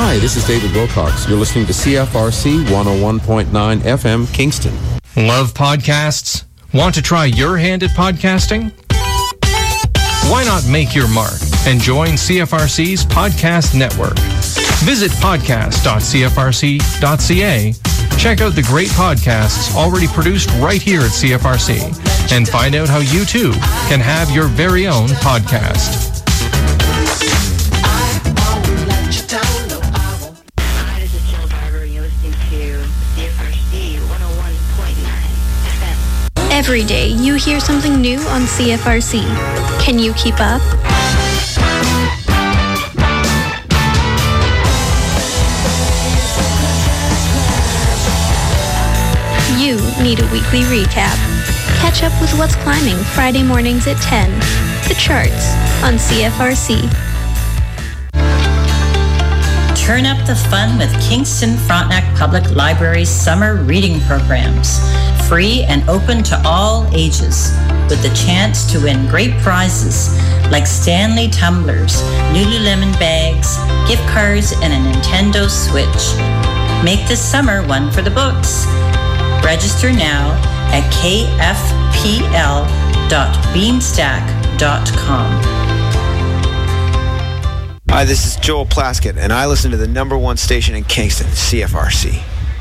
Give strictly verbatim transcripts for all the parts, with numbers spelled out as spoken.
Hi, this is David Wilcox. You're listening to C F R C one oh one point nine F M, Kingston. Love podcasts? Want to try your hand at podcasting? Why not make your mark and join C F R C's podcast network? Visit podcast dot c f r c dot c a, check out the great podcasts already produced right here at C F R C, and find out how you too can have your very own podcast. Hi, this is Jill Barber. You're listening to C F R C one oh one point nine F M. Every day you hear something new on C F R C. Can you keep up? You need a weekly recap. Catch up with what's climbing Friday mornings at ten. The charts on C F R C. Turn up the fun with Kingston Frontenac Public Library's summer reading programs. Free and open to all ages, with the chance to win great prizes like Stanley tumblers, Lululemon bags, gift cards, and a Nintendo Switch. Make this summer one for the books. Register now at k f p l dot beanstack dot com. Hi, this is Joel Plaskett, and I listen to the number one station in Kingston, C F R C.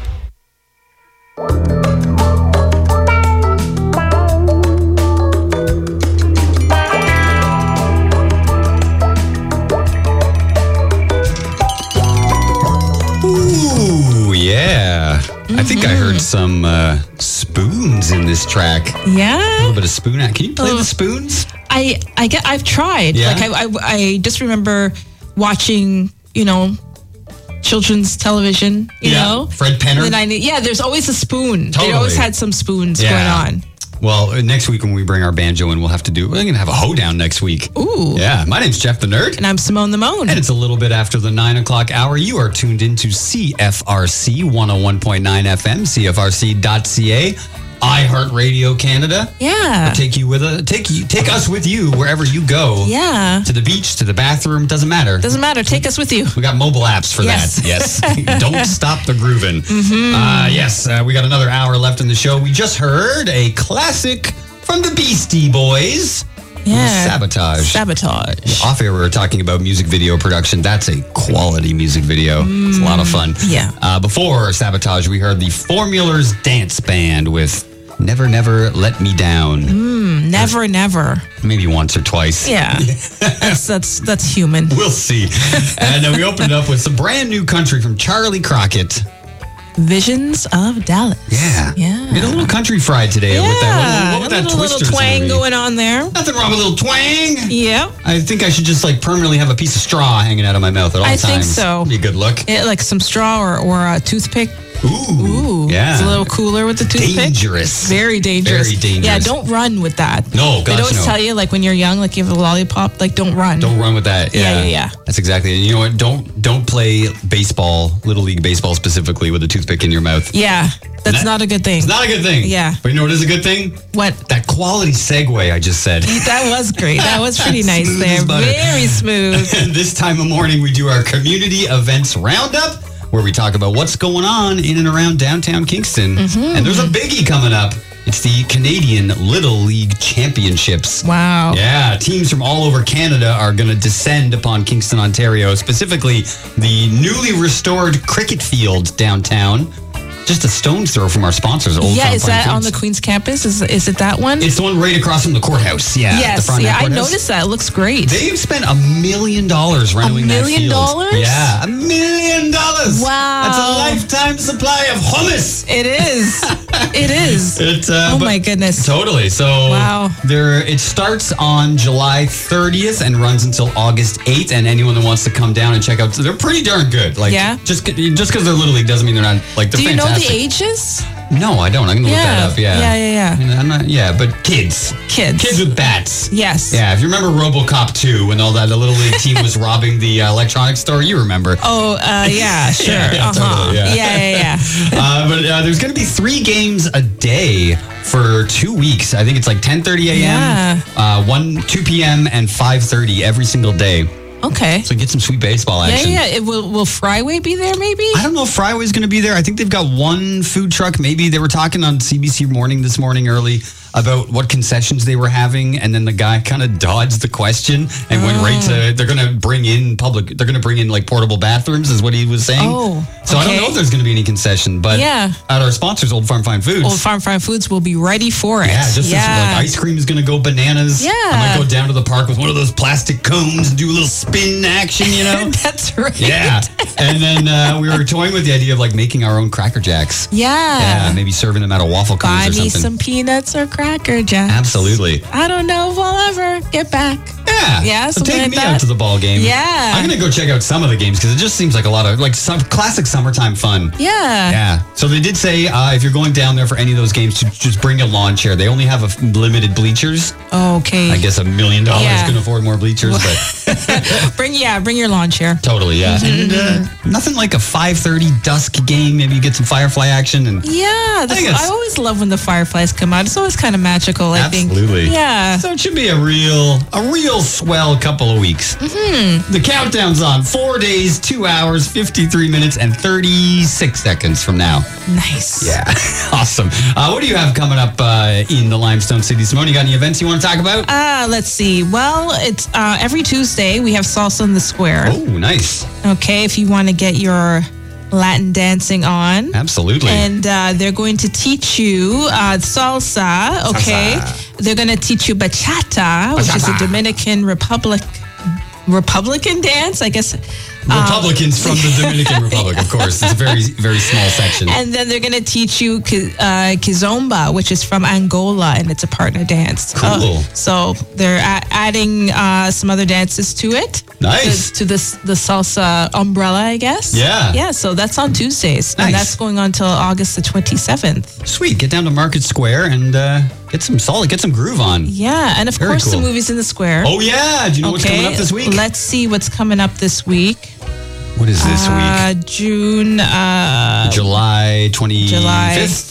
Ooh, yeah. Mm-hmm. I think I heard some uh, spoons in this track. Yeah. A little bit of spoon. Can you play oh. the spoons? I I get. I've tried. Yeah? Like I, I I just remember watching, you know, children's television. You yeah. know, Fred Penner. And I, yeah, there's always a spoon. Totally. They always had some spoons yeah. going on. Well, next week when we bring our banjo in, we'll have to do, we're going to have a hoedown next week. Ooh. Yeah. My name's Jeff the Nerd. And I'm Simone the Moan. And it's a little bit after the nine o'clock hour. You are tuned into C F R C one oh one point nine F M, c f r c dot c a, iHeartRadio Canada. Yeah. We'll take you with a, take you, take us with you wherever you go. Yeah. To the beach, to the bathroom, doesn't matter. Doesn't matter. Take us with you. We got mobile apps for yes. that. Yes. Don't stop the grooving. Mm-hmm. Uh, yes. Uh, we got another hour left in the show. We just heard a classic from the Beastie Boys. Yeah. Sabotage. Sabotage. Off air, we were talking about music video production. That's a quality music video. Mm, it's a lot of fun. Yeah. Uh, before Sabotage, we heard the Formula's Dance Band with Never, Never Let Me Down. Mm, never, or never. Maybe once or twice. Yeah. that's, that's, that's human. We'll see. And then we opened it up with some brand new country from Charlie Crockett. Visions of Dallas. Yeah. Yeah. Made a little country fried today. Yeah. With that, what, what a that little, little Twister's twang movie. going on there. Nothing wrong with a little twang. Yeah. I think I should just like permanently have a piece of straw hanging out of my mouth at all I times. I think so. Be a good look. Yeah, like some straw or, or a toothpick. Ooh. Ooh. Yeah. It's a little cooler with the toothpick. Dangerous. Very dangerous. Very dangerous. Yeah, don't run with that. No, gosh, They always no. tell you, like, when you're young, like, you have a lollipop, like, don't run. Don't run with that. Yeah. Yeah, yeah, yeah. That's exactly it. You know what? Don't don't play baseball, Little League baseball specifically, with a toothpick in your mouth. Yeah. That's that, not a good thing. It's not a good thing. Yeah. But you know what is a good thing? What? That quality segue I just said. That was great. That was pretty nice Smooth there. as butter. Very smooth. And this time of morning, we do our community events roundup, where we talk about what's going on in and around downtown Kingston. Mm-hmm. And there's a biggie coming up. It's the Canadian Little League Championships. Wow. Yeah, teams from all over Canada are going to descend upon Kingston, Ontario, specifically the newly restored cricket field downtown. Just a stone's throw from our sponsors. Old yeah, Town is Fine that Foods. on the Queen's campus? Is is it that one? It's the one right across from the courthouse. Yeah. Yes, the yeah, I courthouse. noticed that. It looks great. They've spent a million dollars renovating that field. A million dollars? Yeah, a million dollars. Wow. That's a lifetime supply of hummus. It is. It is. It, uh, oh but- my goodness. Totally. So Wow. there, it starts on July thirtieth and runs until August eighth. And anyone that wants to come down and check out, they're pretty darn good. Like, Yeah? Just just because they're Little League doesn't mean they're not, like, they're Do you fantastic. know the ages? No, I don't. I'm going to look Yeah. that up. Yeah. Yeah, yeah, yeah. I mean, I'm not, yeah, but kids. Kids. Kids with bats. Yes. Yeah, if you remember RoboCop two, when all that the Little League team was robbing the uh, electronics store, you remember. Oh, uh, yeah, sure. Yeah, yeah, uh-huh. totally, yeah. yeah, yeah, yeah. uh, but uh, there's going to be three games a day for two weeks. I think it's like ten thirty a.m., Yeah. uh, one, two p.m., and five thirty every single day. Okay. So get some sweet baseball Yeah, action. yeah. It will will Fryway be there? Maybe. I don't know if Fryway's going to be there. I think they've got one food truck. Maybe they were talking on C B C Morning this morning early about what concessions they were having, and then the guy kind of dodged the question and went right to they're going to bring in public. They're going to bring in like portable bathrooms, is what he was saying. Oh, so I don't okay. know if there's going to be any concession, but Yeah. at our sponsors, Old Farm Fine Foods. Old Farm Fine Foods will be ready for it. Yeah, just This, like ice cream is going to go bananas. Yeah. I might go down to the park with one of those plastic cones and do a little spin action, you know? That's right. Yeah. And then uh, we were toying with the idea of like making our own Cracker Jacks. Yeah. Yeah, maybe serving them out of waffle cones Buy or me something. some peanuts or Cracker Jacks. Absolutely. I don't know if I'll ever get back. Yeah. Yeah, So something take like me that. out to the ball game. Yeah. I'm going to go check out some of the games because it just seems like a lot of like some classic summertime fun. Yeah. Yeah. So they did say uh, if you're going down there for any of those games, to just bring a lawn chair. They only have a f- limited bleachers. Okay. I guess a million dollars Yeah. can afford more bleachers, but bring yeah, bring your lawn chair. totally, yeah. And uh, nothing like a five thirty dusk game. Maybe you get some Firefly action and Yeah, the, think I, it's- always love when the fireflies come out. It's always kind of magical. I think. absolutely. Yeah. So it should be a real, a real swell couple of weeks. Mm-hmm. The countdown's on. Four days, two hours, fifty-three minutes, and thirty-six seconds from now. Nice. Yeah, awesome. Uh, what do you have coming up uh, in the Limestone City? Simone, you got any events you want to talk about? Uh, let's see. Well, it's uh, every Tuesday we have Salsa in the Square. Oh, nice. Okay, if you want to get your Latin dancing on. Absolutely. And uh, they're going to teach you uh, salsa, okay? Salsa. They're going to teach you bachata, which is a Bachata. Dominican Republic Republican dance, I guess. Um, Republicans from the Dominican Republic, of course. It's a very, very small section. And then they're going to teach you ki- uh, Kizomba, which is from Angola, and it's a partner dance. Cool. Uh, so they're a- adding uh, some other dances to it. Nice. To, to this the salsa umbrella, I guess. Yeah. Yeah, so that's on Tuesdays. Nice. And that's going on till August the twenty-seventh. Sweet. Get down to Market Square and uh, get some solid, get some groove on. Yeah, and of Very course cool. the movies in the square. Oh, yeah. Do you know what's coming up this week? Let's see what's coming up this week. What is this Uh, June. Uh, week? July twenty-fifth.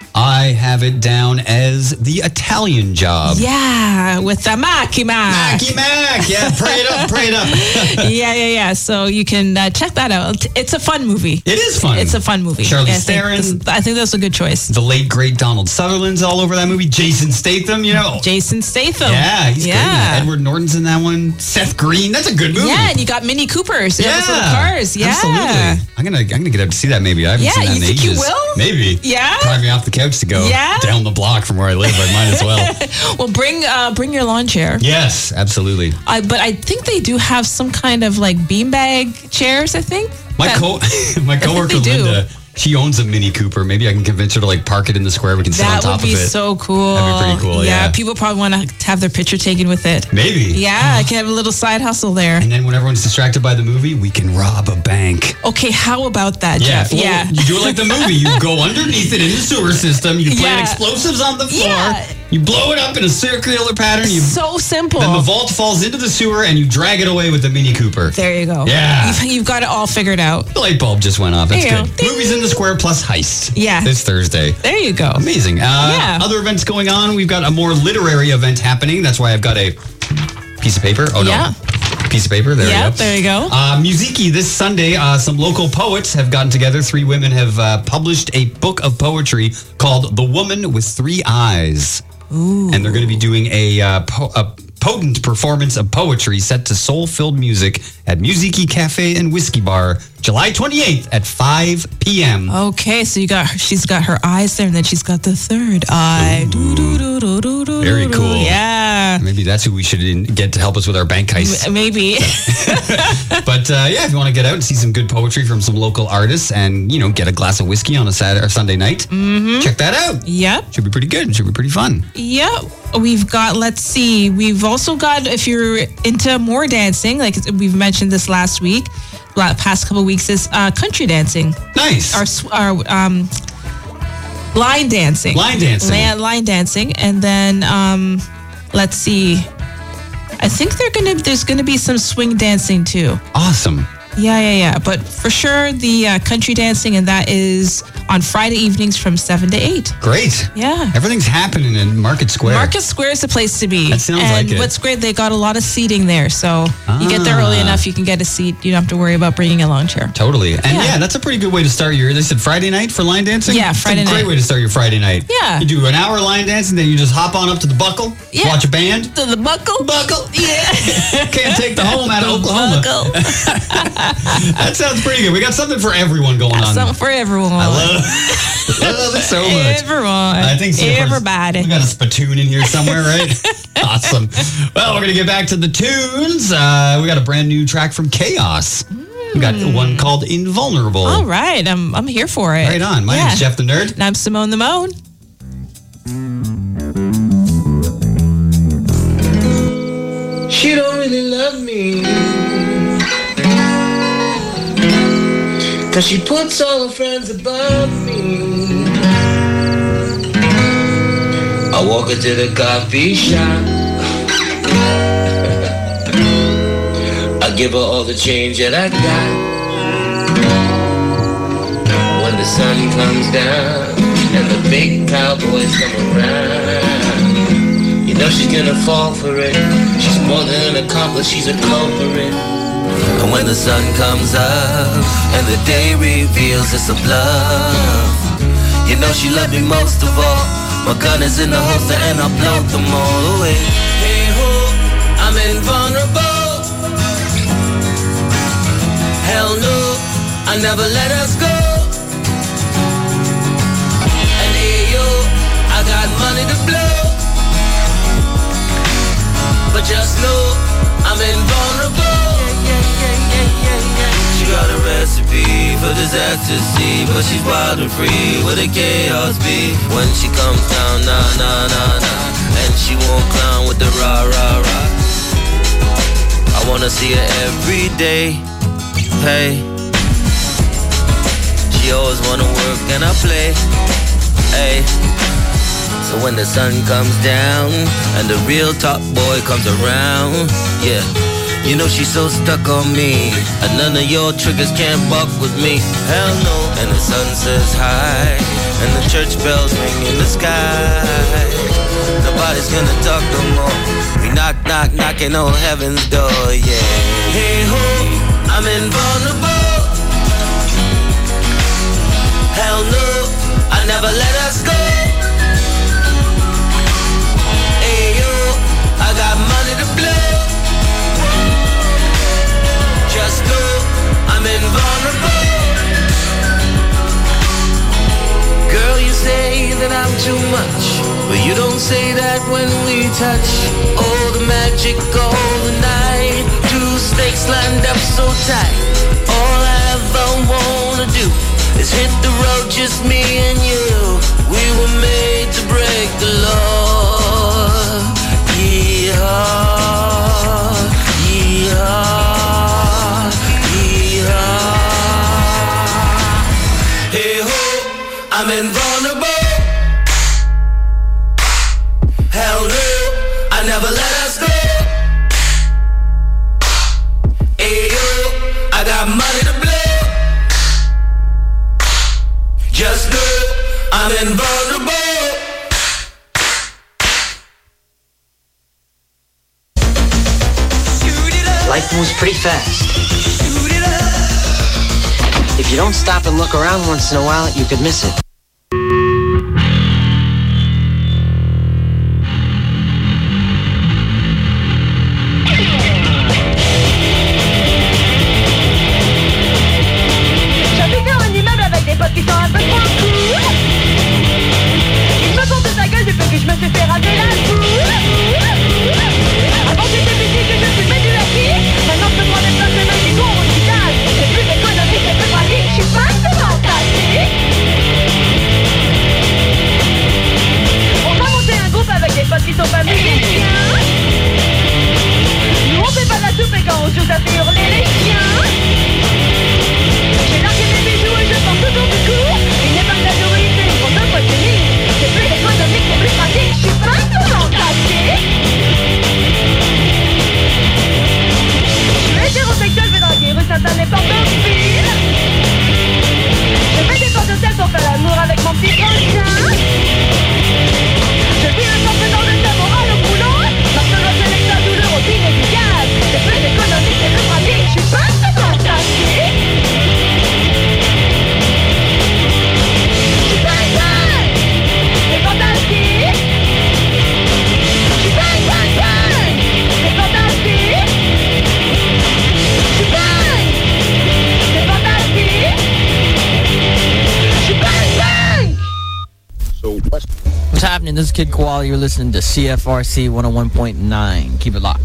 I have it down as The Italian Job. yeah, with the Maki Mac. Macky Mac. Yeah, pray it up, pray it up. yeah, yeah, yeah. So you can uh, check that out. It's a fun movie. It is fun. It's a fun movie. Charlize Yeah, I think Theron. this- I think that's a good choice. The late, great Donald Sutherland's all over that movie. Jason Statham, you know. Jason Statham. Yeah, he's great. in that. yeah. Edward Norton's in that one. Seth Green. That's a good movie. Yeah, and you got Mini Coopers. Yeah, those little cars. Yeah, absolutely. I'm gonna, I'm gonna get out to see that. Maybe I haven't Yeah, seen that you in think you ages. will? Maybe. Yeah? Drive me off the couch to go. Yeah? Down the block from where I live. I might as well. Well, bring uh, bring your lawn chair. Yes, absolutely. I, but I think they do have some kind of like beanbag chairs. I think. My That- co my coworker they do. Linda, she owns a Mini Cooper. Maybe I can convince her to like park it in the square. We can sit on That top would be of it. so cool. That'd be pretty cool, yeah. people probably want to have their picture taken with it. Maybe. Yeah, I can have a little side hustle there. And then when everyone's distracted by the movie, we can rob a bank. Okay, how about that, Yeah, Jeff? well, yeah. You do it like the movie. You go underneath it in the sewer system. You plant Yeah. explosives on the floor. Yeah. You blow it up in a circular pattern. You So simple. Then the vault falls into the sewer and you drag it away with the Mini Cooper. There you go. Yeah. You've, you've got it all figured out. The light bulb just went off. That's There you good. go. Ding. Movies in the Square plus Heist. Yeah. This Thursday. There you go. Amazing. Uh, Yeah. Other events going on. We've got a more literary event happening. That's why I've got a piece of paper. Oh, no. Yeah. Piece of paper. There Yeah, we go. there you go. Uh, Musiki this Sunday. Uh, some local poets have gotten together. Three women have uh, published a book of poetry called The Woman with Three Eyes. Ooh. And they're going to be doing a, uh, po- a potent performance of poetry set to soul-filled music at Musiki Cafe and Whiskey Bar, July twenty-eighth at five p.m. Okay, so you got her, she's got her eyes there, and then she's got the third eye. Do, do, do, do, do, do, Very do. cool. Yeah. Maybe that's who we should in- get to help us with our bank heist. M- Maybe. But uh, yeah, if you want to get out and see some good poetry from some local artists and, you know, get a glass of whiskey on a Saturday or Sunday night, mm-hmm. check that out. Yep. Should be pretty good. Should be pretty fun. Yep. We've got, let's see, we've also got, if you're into more dancing, like we've mentioned this last week, la- past couple of weeks, is uh, country dancing. Nice. Our, sw- our um, line dancing. Line dancing. Line, line dancing. And then, um, let's see, I think they're gonna. there's going to be some swing dancing too. Awesome. Yeah, yeah, yeah. But for sure, the uh, country dancing, and that is on Friday evenings from seven to eight. Great. Yeah. Everything's happening in Market Square. Market Square is the place to be. That sounds and like it. what's great, they got a lot of seating there. So ah. you get there early enough, you can get a seat. You don't have to worry about bringing a lawn chair. Totally. And yeah, yeah that's a pretty good way to start your, they said Friday night for line dancing? Yeah, Friday night. Great night. way to start your Friday night. Yeah. You do an hour line dancing, then you just hop on up to the Buckle, yeah. watch a band. To the Buckle? Buckle. Yeah. Can't take the home out of Oklahoma. Buckle. That sounds pretty good. We got something for everyone going got on. Something for everyone. I love, love it so much. Everyone. I think so. Everybody. We got a spittoon in here somewhere, right? Awesome. Well, we're going to get back to the tunes. Uh, we got a brand new track from Chaos. Mm. We got one called Invulnerable. All right. I'm I'm here for it. Right on. My yeah. name's Jeff the Nerd. And I'm Simone the Moan. She don't really love me, 'cause she puts all her friends above me. I walk her to the coffee shop. I give her all the change that I got. When the sun comes down and the big cowboys come around, you know she's gonna fall for it. She's more than an accomplice, she's a culprit. And when the sun comes up and the day reveals it's a bluff, you know she loved me most of all. My gun is in the holster and I'll blow them all away. Hey ho, I'm invulnerable. Hell no, I never let us go. And hey yo, I got money to blow. But just know I'm invulnerable. Yeah, yeah, yeah, yeah, yeah, yeah. She got a recipe for disaster, see, but she's wild and free with a chaos beat. When she comes down, nah, nah, nah, nah, and she won't clown with the rah, rah, rah. I wanna see her every day, hey. She always wanna work and I play, hey. So when the sun comes down and the real top boy comes around, yeah, you know she's so stuck on me, and none of your triggers can't buck with me. Hell no. And the sun says hi, and the church bells ring in the sky. Nobody's gonna talk no more. We knock, knock, knocking on heaven's door, yeah. Hey ho, I'm invulnerable. Hell no, I never let us go. I got money to blow. Just know I'm invulnerable. Girl, you say that I'm too much, but you don't say that when we touch. Oh, the magic of the night. Two snakes lined up so tight. All I ever wanna do is hit the road, just me and you. We were made to break the law. Yeehaw, yeehaw, yeehaw. Hey ho, I'm invulnerable. Hell no, I never let us go. Hey yo, I got money to blow. Just know I'm invulnerable. Life moves pretty fast. If you don't stop and look around once in a while, you could miss it. J'habite dans un immeuble avec des potes qui sont un peu trop cool. Ils me font de sa gueule depuis que je me suis fait raser la boue. Avant j'étais petit que je fumais du haki. Maintenant je me prends des places de Mexico au hôpital. C'est plus économique, c'est plus pratique. Je suis pas de fantastique. This is Kid Koala. You're listening to C F R C one oh one point nine. Keep it locked.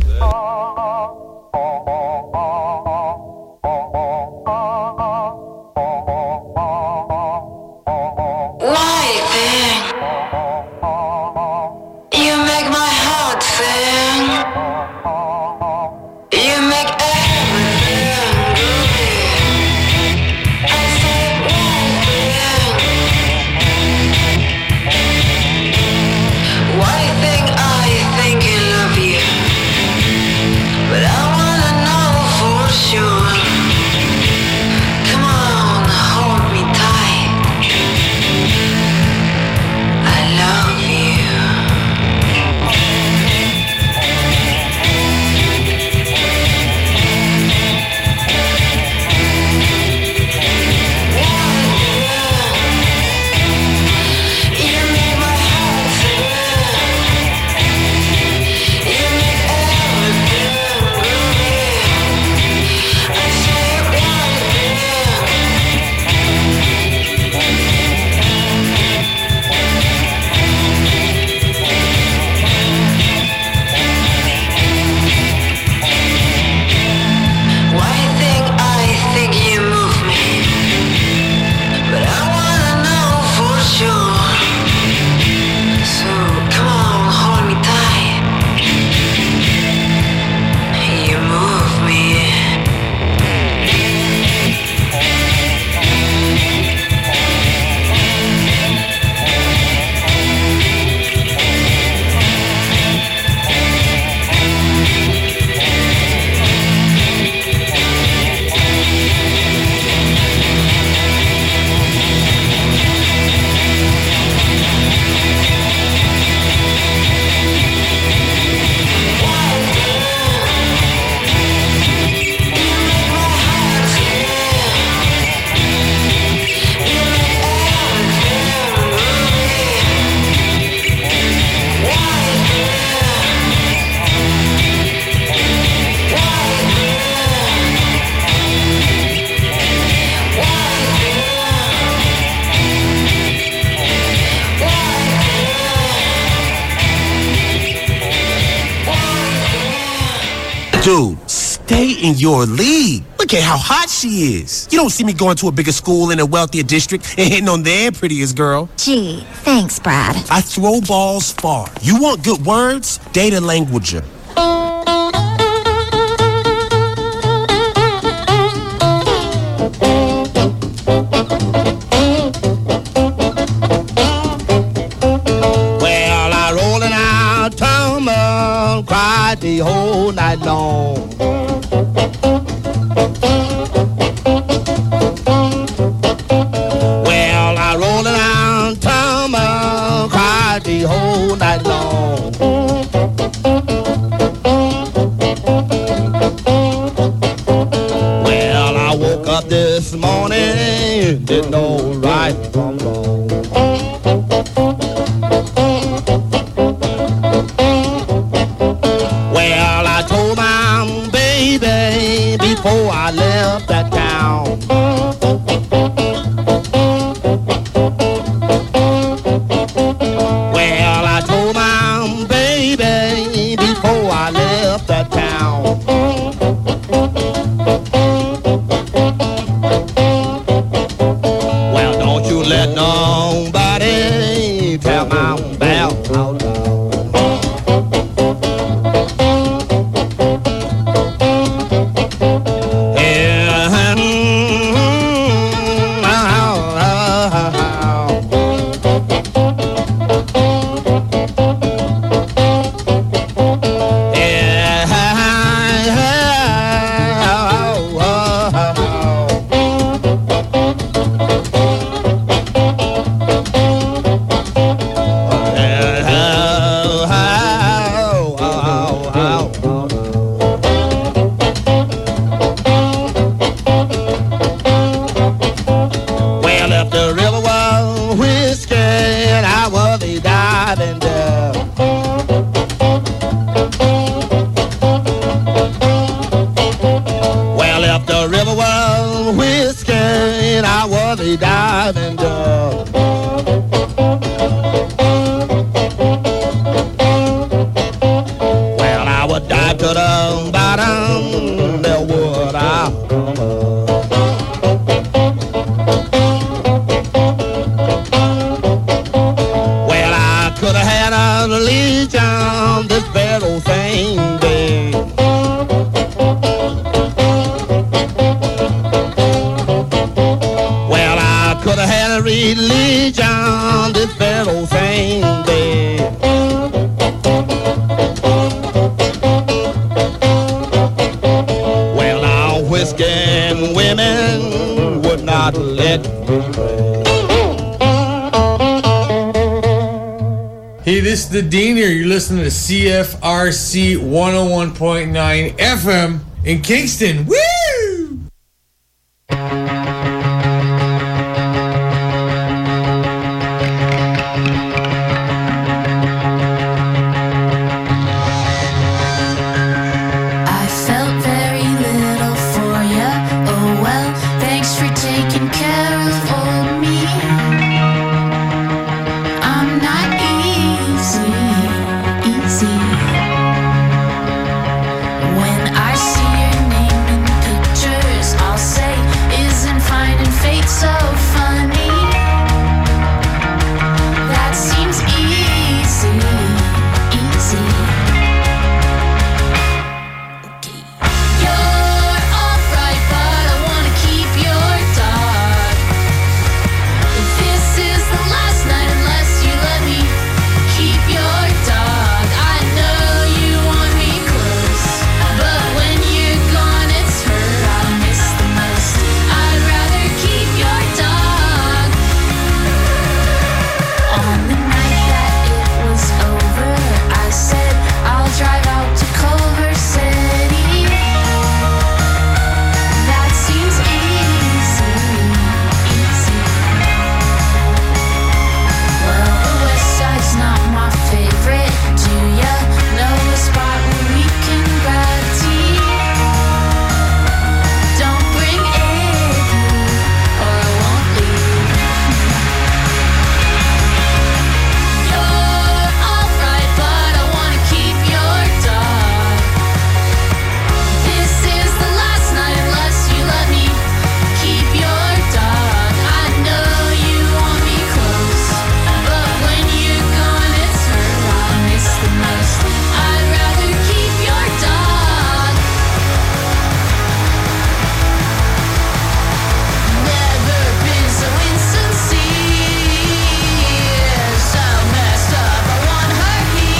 Dude, stay in your league. Look at how hot she is. You don't see me going to a bigger school in a wealthier district and hitting on their prettiest girl. Gee, thanks, Brad. I throw balls far. You want good words? Date a languager. Well, I rolling out, tumble, cried the whole night long. Well, I rolling out, tumble, cried the whole night long. Well, I woke up this morning, didn't know right from wrong. Well, I told my baby before I left that town. Well, I told my baby before I left that town. Well, don't you let nobody tell my bell out loud. Well, if the river was whiskey, I was a diving bell. Well, if the river was whiskey, I was a diving dove. religion, this bad old thing there. Well, now whiskey and women would not let me play. Hey, this is the Dean here. You're listening to C F R C one oh one point nine F M in Kingston. Woo! I felt very little for ya. Oh well, thanks for taking care of old me. I'm not easy, easy. When I see your name in pictures, I'll say, isn't finding fate so funny? That seems easy, easy. You're alright, but I wanna keep your dog. This is the last night unless you let me keep your dog. I know you want me close, but when you're gone it's her I'll miss the most. I'd rather keep your dog. On the night that it was over, I said I'll drive out to Culver City. That seems easy, easy. Well, the west side's not my favorite. Do ya know a spot where we can grab tea? Don't bring Iggy or I won't leave. You're alright, but I wanna keep your dog. This is the last night unless you let me keep your dog. I know you want me close, but when you're gone it's her I'll miss the most. I'd rather keep your dog. Never been so insincere, so messed up. I want her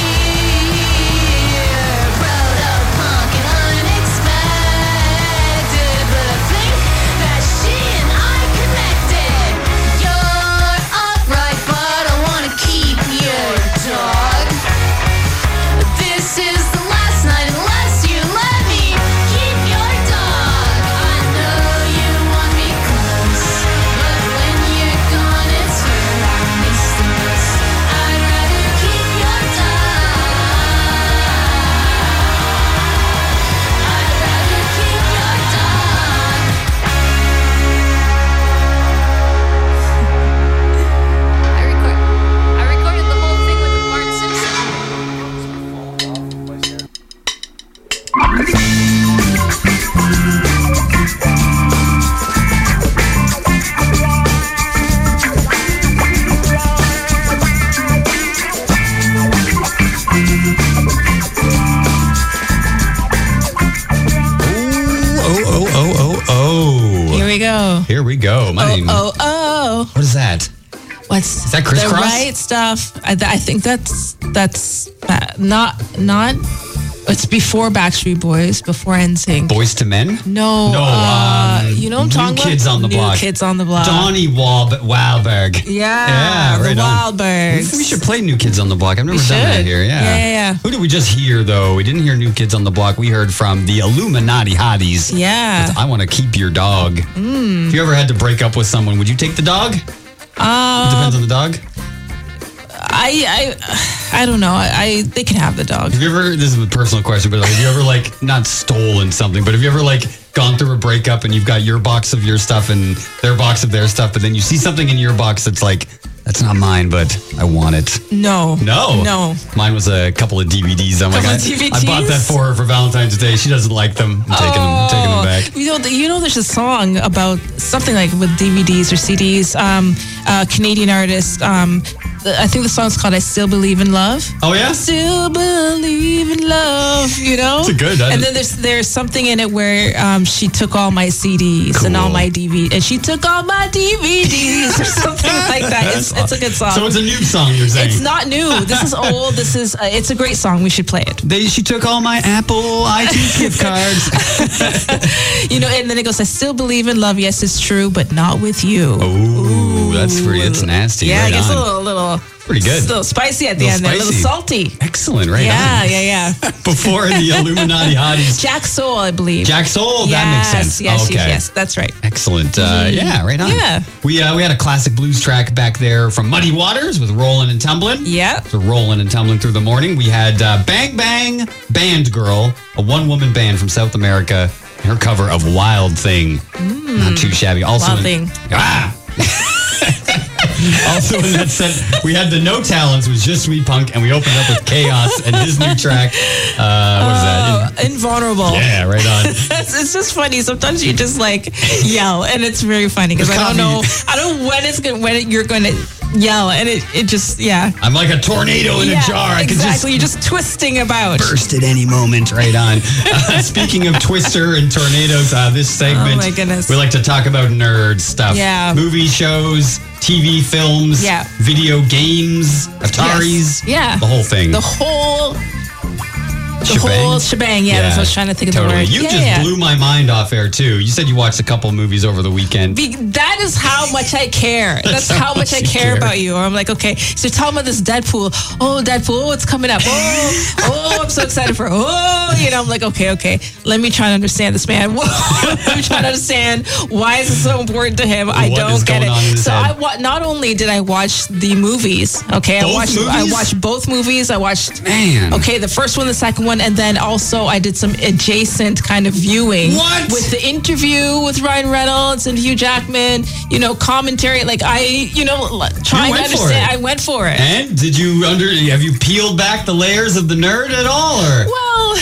here. Proto punk and unexpected, but I think that she and I connected. You're alright, but I wanna keep your dog. This is the last night unless you let me keep your dog. I know you want me close, but when you're gone it's her I miss the most. I'd rather keep your dog. I'd rather keep your dog. I record I recorded the whole thing with the Bart Simpson. Oh, oh, oh, oh, oh. Here we go. Here we go. My name. Oh, oh. What is that? What's Is that Crisscross? the right stuff? I, I think that's that's uh, not not. It's before Backstreet Boys, before N Sync. Boys to Men? No, No, uh, um, you know what I'm New talking about? Kids on the New Block. Kids on the Block. Donnie Wab- Wahlberg. Yeah, Yeah, the right on. Wahlbergs. We should play New Kids on the Block. I've never We done that should. here. Yeah. Yeah, yeah, yeah. Who did we just hear, though? We didn't hear New Kids on the Block. We heard from the Illuminati Hotties. Yeah. With I Want to Keep Your Dog. Mm. If you ever had to break up with someone, would you take the dog? Um, It depends on the dog. I, I, I don't know. I, I they can have the dog. Have you ever, this is a personal question, but like, have you ever like, not stolen something, but have you ever like gone through a breakup and you've got your box of your stuff and their box of their stuff, but then you see something in your box that's like, that's not mine, but I want it. No. No. No. Mine was a couple of D V Ds. I'm like, Couple I, of D V Ds? I bought that for her for Valentine's Day. She doesn't like them. I'm taking them, taking them back. You know, the- you know, there's a song about something like with D V Ds or C Ds. Um, uh, Canadian artist, um, the, I think the song's called "I Still Believe in Love." Oh yeah, I still believe in love. You know, it's a good. I and then there's there's something in it where um, she took all my C Ds cool. and all my D V Ds, and she took all my D V Ds or something like that. It's, it's a good song. So it's a new song, you're saying? It's not new. This is old. This is uh, it's a great song. We should play it. They, she took all my Apple iTunes gift cards. You know, and then it goes, "I still believe in love. Yes, it's true, but not with you." Ooh, that's pretty. That's nasty. Yeah, right it gets on. a little, little. Pretty good. A little spicy at the little end there. A little spicy. salty. Excellent, right yeah, on. Yeah, yeah, yeah. Before the Illuminati hotties. Jack Soul, I believe. Jack Soul, yes, that makes sense. Yes, okay. yes, yes, that's right. Excellent. Uh, Mm-hmm. Yeah, right on. Yeah. We uh, we had a classic blues track back there from Muddy Waters with Rollin' and Tumblin'. Yeah. So Rollin' and Tumblin' through the morning. We had uh, Bang Bang Band Girl, a one-woman band from South America. Her cover of Wild Thing. Mm. Not too shabby. Also Wild in, Thing. Ah! Also in that set, we had the No Talents with Just Sweet Punk, and we opened up with Chaos and his new track. Uh, what is that? Uh, Invulnerable. Yeah, right on. it's, it's just funny. Sometimes you just like yell, and it's very funny because The I don't know, coffee- I don't know when it's going, when you're going to yell, and it, it just yeah. I'm like a tornado in yeah, a jar. I exactly. could You're just twisting about. burst at any moment. Right on. Uh, speaking of Twister and tornadoes, uh, this segment, Oh, my goodness. we like to talk about nerd stuff. Yeah. Movie shows, T V films, Yeah. video games, Ataris. Yes. Yeah. The whole thing. The whole. The Shebang? whole shebang. Yeah, that's what I was trying to think of totally. the word. You yeah, just yeah. blew my mind off air too. You said you watched a couple movies over the weekend. Be- that is how much I care. That's, That's how much I you care, care. about you. Or I'm like, okay, so you're talking about this Deadpool. Oh, Deadpool, what's coming up? Oh, oh, I'm so excited for. Oh, you know, I'm like, okay, okay. Let me try to understand this man. Whoa. Let me try to understand why is it so important to him. I What don't is get going it. on in his So head? I wa- not only did I watch the movies. Okay, Both I watched. I movies? watched both movies. I watched. Man. Okay, the first one, the second one, and then also I did some adjacent kind of viewing. What? With the interview with Ryan Reynolds and Hugh Jackman, you know, commentary. Like I, you know, l- trying to went for understand. it. I went for it. And did you under? Have you peeled back the layers of the nerd at all, or? Well,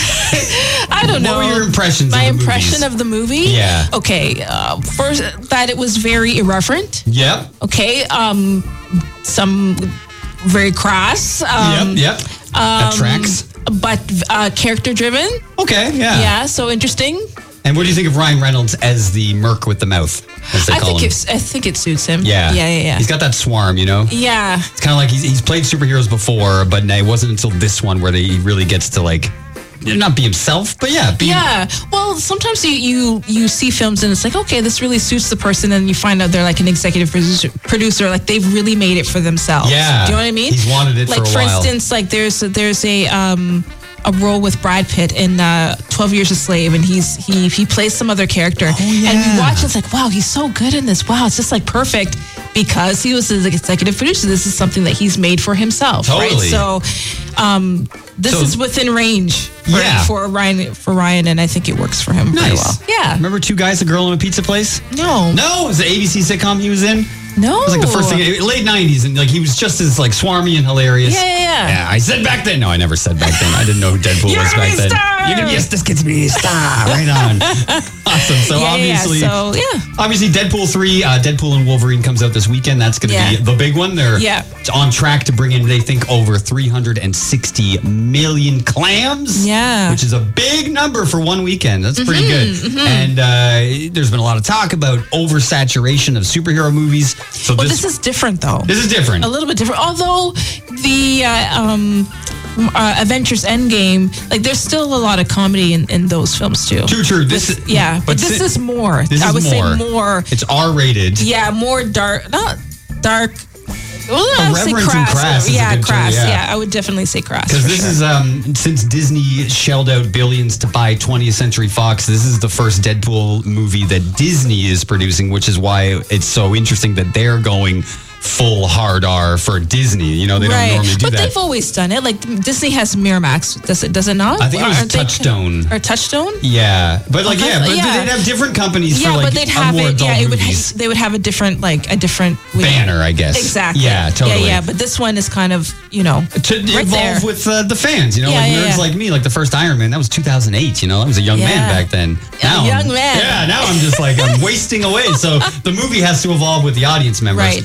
I don't know. What were your impressions? My of the impression movies? of the movie? Yeah. Okay. Uh, first, that it was very irreverent. Yep. Okay. Um, some very crass. Um, yep. Yep. That um, tracks. But uh, character driven. Okay. Yeah. Yeah. So interesting. And what do you think of Ryan Reynolds as the merc with the mouth, as they I call think him? it's, I think it suits him. Yeah. Yeah. Yeah. Yeah. He's got that swarm, you know? yeah. It's kind of like he's, he's played superheroes before, but it wasn't until this one where they, he really gets to, like, not be himself, but yeah. Be, Yeah. Well, sometimes you, you you see films and it's like, okay, this really suits the person, and you find out they're like an executive producer, producer like they've really made it for themselves. Yeah. Do you know what I mean? He's wanted it like for a for while. instance, like there's there's a um a role with Brad Pitt in uh, twelve Years a Slave, and he's he he plays some other character, Oh, yeah. and we watch. It's like, wow, he's so good in this. Wow, it's just like perfect because he was the executive producer. This is something that he's made for himself, Totally. right? So, um, this So- is within range for, Yeah. for Ryan for Ryan, and I think it works for him very well. Yeah. Remember Two Guys, a Girl, in a Pizza Place? No. No, it was the A B C sitcom he was in. No. It was like the first thing, late nineties, and like he was just as like swarmy and hilarious. Yeah, yeah, yeah. Yeah, I said back then. No, I never said back then. I didn't know who Deadpool You're was gonna back be a then. star! You're gonna be yes, this kid's gonna be a star. Right on. Awesome. So Yeah, yeah, obviously, so, yeah. obviously, Deadpool three, uh, Deadpool and Wolverine comes out this weekend. That's gonna Yeah. be the big one. They're Yeah. on track to bring in, they think, over three hundred sixty million clams. Yeah. which is a big number for one weekend. That's pretty Mhm, good. mhm. And uh, there's been a lot of talk about oversaturation of superhero movies. So Well, this, this is different, though. this is different. A little bit different. Although the uh, um, uh, Avengers Endgame, like there's still a lot of comedy in, in those films too. True, true. This is Yeah, but, this si- is more. This I is would more. say more. It's R rated. Yeah, more dark. Not dark. Well, I would say Irreverent and crass is a Yeah, good term, crass. yeah. Yeah. I would definitely say crass. Because for this sure. is um, since Disney shelled out billions to buy twentieth Century Fox. This is the first Deadpool movie that Disney is producing, which is why it's so interesting that they're going full hard R for Disney. You know, they right. don't normally do but that. they've always done it. Like Disney has Miramax. Does it? Does it not? I think it was Aren't they- Touchstone. Or Touchstone? Yeah, but like Okay, yeah, but yeah. they'd have different companies Yeah, for like but they'd a have more it. adult Yeah, it would. movies. Ha- they would have a different, like a different Banner, I guess. Exactly. Yeah, totally. Yeah, yeah. But this one is kind of, you know, to right evolve there. with uh, the fans, you know, Yeah, like yeah, nerds yeah. like me, like the first Iron Man, that was two thousand eight, you know, I was a young man Yeah. back then. A Now young I'm- man. Yeah, now I'm just like, I'm wasting away. So the movie has to evolve with the audience members. Right. And then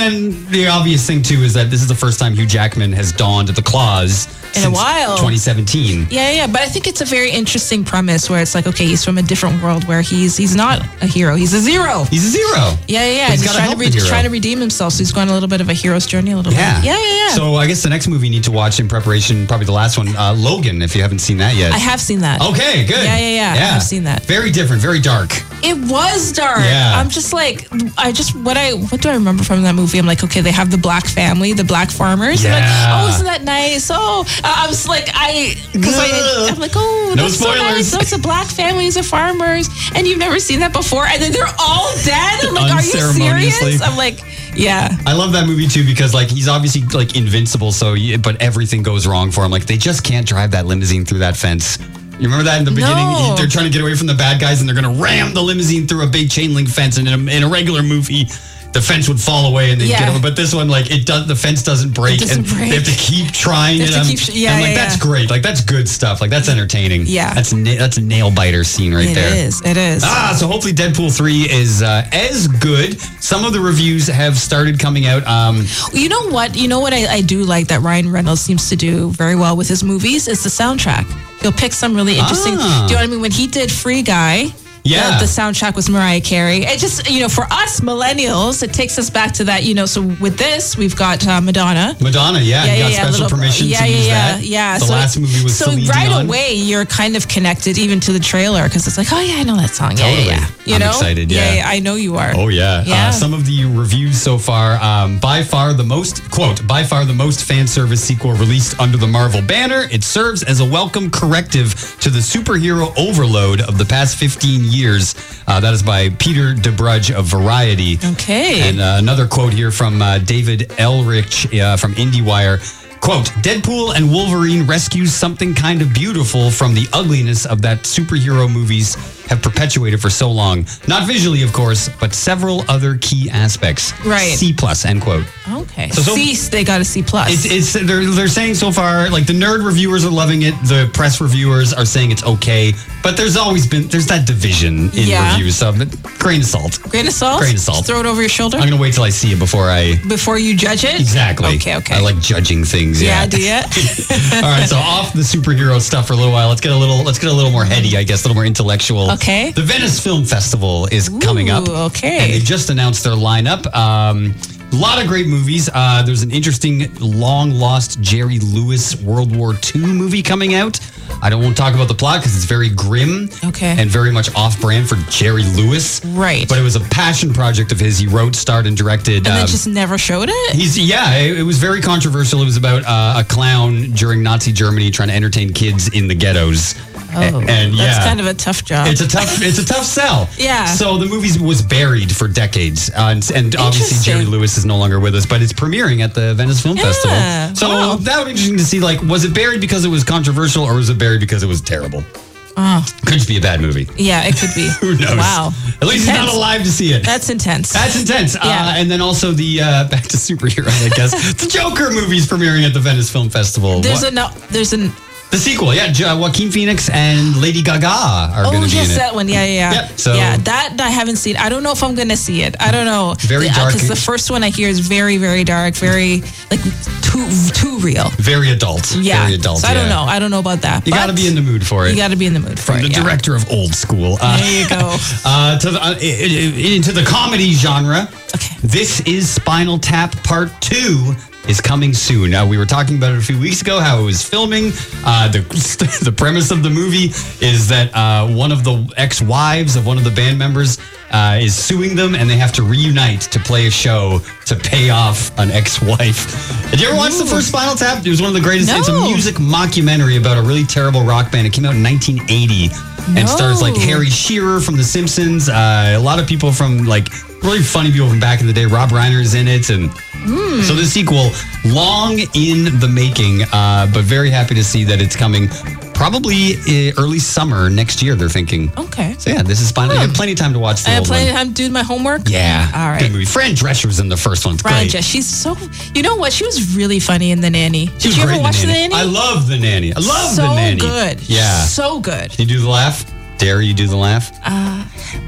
then the obvious thing too is that this is the first time Hugh Jackman has donned the claws In a while. twenty seventeen. Yeah, yeah, but I think it's a very interesting premise where it's like, okay, he's from a different world where he's he's not a hero, he's a zero. He's a zero. Yeah, yeah, yeah. But he's He's gotta trying help to, the re- hero. trying to redeem himself, so he's going a little bit of a hero's journey, a little Yeah. bit. Yeah, yeah, yeah. So I guess the next movie you need to watch in preparation, probably the last one, uh, Logan, if you haven't seen that yet. I have seen that. Okay, good. Yeah, yeah, yeah. Yeah. I've seen that. Very different, very dark. It was dark. Yeah. I'm just like, I just what I what do I remember from that movie? I'm like, okay, they have the black family, the black farmers. I'm like, Yeah. oh, isn't that nice? Oh, I I was like, I because I I'm like, oh, No that's so nice. spoilers. Those are black families of farmers, and you've never seen that before, and then they're all dead. I'm like, are you Unceremoniously. serious? I'm like, yeah. I love that movie too because like he's obviously like invincible, so you, but everything goes wrong for him. Like they just can't drive that limousine through that fence. You remember that in the beginning? No. They're trying to get away from the bad guys and they're going to ram the limousine through a big chain link fence. And in a, in a regular movie, the fence would fall away and they Yeah. get over. But this one, like it does, the fence doesn't break, doesn't and break. they have to keep trying. They have and to I'm- keep sh- yeah, I'm like yeah, that's yeah. great. Like that's good stuff. Like that's entertaining. Yeah. that's na- that's a nail biter scene right It there. is. It is. Ah, so hopefully Deadpool three is uh, as good. Some of the reviews have started coming out. Um, You know what? You know what I, I do like that Ryan Reynolds seems to do very well with his movies is the soundtrack. He'll pick some really interesting. Ah. Do you know what I mean? When he did Free Guy, Yeah. the, the soundtrack was Mariah Carey. It just, you know, for us millennials, it takes us back to that. You know, so with this, we've got uh, Madonna. Madonna, yeah, you got special little- permission yeah, to yeah, use yeah, that. Yeah, The so, last movie was so Celine right Dion. away you're kind of connected even to the trailer because it's like, oh yeah, I know that song. Yeah, Totally. yeah, yeah. You I'm know, excited, yeah. I know you are. Oh yeah. Yeah. Uh, some of the reviews so far, um, by far the most quote, by far the most fan service sequel released under the Marvel banner. It serves as a welcome corrective to the superhero overload of the past fifteen years. Uh, that is by Peter DeBrudge of Variety. Okay. And uh, another quote here from uh, David Elrich uh, from IndieWire. Quote, Deadpool and Wolverine rescues something kind of beautiful from the ugliness of that superhero movies have perpetuated for so long. Not visually, of course, but several other key aspects. Right. C plus, end quote. Okay. So- so- C, they got a C plus. It's, it's they're they're saying so far, like the nerd reviewers are loving it, the press reviewers are saying it's okay, but there's always been there's that division in Yeah. reviews. So grain of salt. Grain of salt. Grain of salt. Just throw it over your shoulder I'm gonna wait till I see it before I before you judge it. exactly. Okay. Okay. I like judging things. Yeah, Yeah. do you? All right, so off the superhero stuff for a little while. Let's get a little let's get a little more heady, I guess, a little more intellectual. Okay. The Venice Film Festival is coming up. Ooh, okay. And they just announced their lineup. Um, a lot of great movies. Uh, there's an interesting long lost Jerry Lewis World War Two movie coming out. I don't want to talk about the plot because it's very grim Okay. and very much off brand for Jerry Lewis. Right. But it was a passion project of his. He wrote, starred, and directed. And then um, just never showed it? He's yeah, it, it was very controversial. It was about uh, a clown during Nazi Germany trying to entertain kids in the ghettos. Oh, A- and yeah, that's kind of a tough job. it's a tough it's a tough sell. Yeah. So the movie was buried for decades, uh, and, and obviously Jerry Interesting. Lewis is no longer with us, but it's premiering at the Venice Film Yeah, Festival. So wow. that would be interesting to see. Like, was it buried because it was controversial, or was it buried because it was terrible? Oh, Could just be a bad movie. yeah, it could be. Who knows? Wow. At least he's Intense. not alive to see it. That's intense. That's intense. Yeah. Uh, and then also the uh, back to superheroes, I guess. The Joker movie's premiering at the Venice Film Festival. There's What- a no, there's an the sequel, yeah. Jo- Joaquin Phoenix and Lady Gaga are oh going to be yes in it. that one yeah yeah yeah Yep, so- yeah that I haven't seen. I don't know if I'm gonna see it. I don't know. Very dark. because the first one I hear is very very dark, very like too too real. Very adult. Yeah, Very adult. So I don't yeah. know. I don't know about that. You got to but be in the mood for it. You got to be in the mood for From it. the yeah. director of Old School. Uh, There you go. uh, to the, uh, i- i- into the comedy genre. Okay. This is Spinal Tap Part two is coming soon. Uh, we were talking about it a few weeks ago, how it was filming. Uh, the, the premise of the movie is that uh, one of the ex-wives of one of the band members uh, is suing them, and they have to reunite to play a show to pay off an ex-wife. Did you ever watch the first Spinal Tap? It was one of the greatest. It's a No. music mockumentary about a really terrible rock band. It came out in nineteen eighty. And No. stars like Harry Shearer from The Simpsons, uh, a lot of people from like really funny people from back in the day. Rob Reiner's in it, and Hmm. so the sequel, long in the making, uh, but very happy to see that it's coming. Probably uh, early summer next year. They're thinking. Okay. So yeah, this is fine. I have plenty of time to watch the I have old plenty one. of time to do my homework. Yeah, All right. good movie. Fran Drescher was in the first one. It's Brian great. Jess, she's so. You know what? She was really funny in The Nanny. She Did was you great ever in watch The The Nanny? I love The Nanny. I love so The Nanny. good. Yeah. So good. Can you do the laugh? Dare you do the laugh? Uh,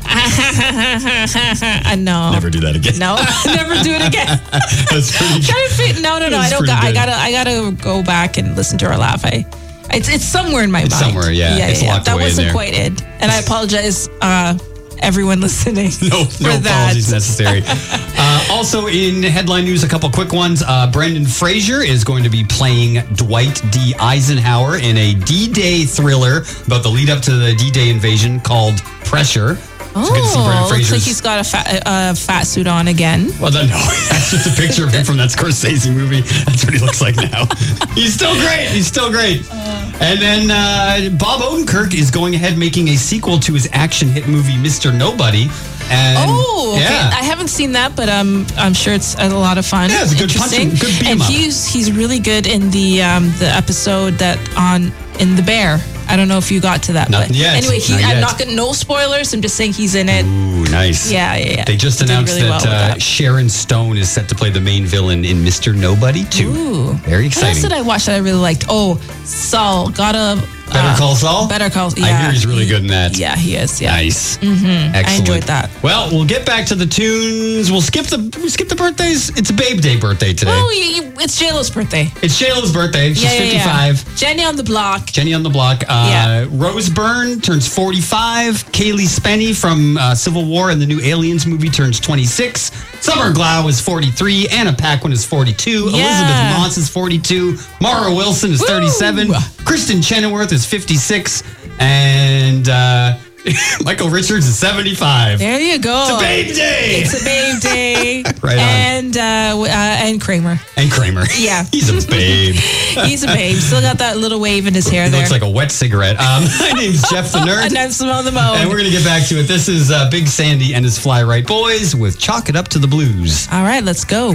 no. Never do that again. No, never do it again. That's pretty Try to fit, no, no, no. I That's don't. Got, I pretty gotta. I gotta go back and listen to her laugh. I. It's it's somewhere in my It's mind. somewhere, yeah. Yeah, It's yeah. locked That away in wasn't there. quite it, and I apologize, uh, everyone listening. No, for no that. apologies necessary. uh, also, in headline news, a couple quick ones. Uh, Brendan Fraser is going to be playing Dwight D. Eisenhower in a D-Day thriller about the lead up to the D-Day invasion called Pressure. Oh, So good to see Brendan looks Fraser's- like he's got a fat, uh, fat suit on again. Well, no, that's just a picture of him from that Scorsese movie. That's what he looks like now. He's still great. He's still great. And then uh, Bob Odenkirk is going ahead making a sequel to his action hit movie, Mister Nobody. And Oh, okay. yeah. I haven't seen that, but um, I'm sure it's a lot of fun. Yeah, it's a good Interesting. punch 'em- good beat 'em and up. he's he's really good in the um the episode that on in The Bear. I don't know if you got to that. Not but yet. Anyway, he, Not I'm yet. not gonna no spoilers. I'm just saying he's in it. Ooh, nice. Yeah, yeah, yeah. They just He did announced really well that, with uh, that. Sharon Stone is set to play the main villain in Mister Nobody too. Ooh. Very What else exciting. did I watch that I really liked? Oh, Saul. Gotta Better uh, Call Saul? Better Call. Yeah, I hear he's really good in that. Yeah, he is. Yeah. Nice. Mm-hmm. I Excellent. enjoyed that. Well, we'll get back to the tunes. We'll skip the we'll skip the birthdays. It's a Babe Day birthday today. Oh, you, you, it's J-Lo's birthday. It's J-Lo's birthday. She's yeah, yeah, fifty-five. Yeah. Jenny on the block. Jenny on the block. Uh, Yeah. Rose Byrne turns forty-five. Kaylee Spenny from uh, Civil War and the new Aliens movie turns twenty-six. Summer Glau is forty-three. Anna Paquin is forty-two. Yeah. Elizabeth Moss is forty-two. Mara Wilson is Woo! thirty-seven. Kristen Chenoweth is fifty-six. And uh, Michael Richards is seventy-five. There you go. It's a Babe Day. It's a Babe Day. Right on. And uh, w- uh, and Kramer. And Kramer. Yeah. He's a babe. He's a babe. Still got that little wave in his hair He there. looks like a wet cigarette. Um, my name's Jeff the Nerd. And I'm Simone the Mode. And we're going to get back to it. This is uh, Big Sandy and his Fly Right Boys with Chalk It Up to the Blues. All right, let's go.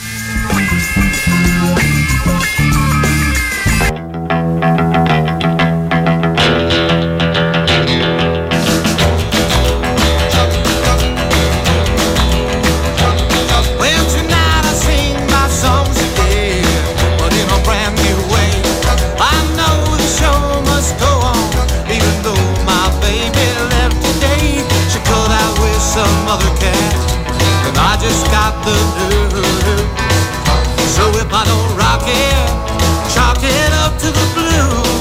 Well, tonight I sing my songs again, but in a brand new way. I know the show must go on, even though my baby left today. She cut out with some other cat, and I just got the news. So if I don't rock it, chalk it up to the blues.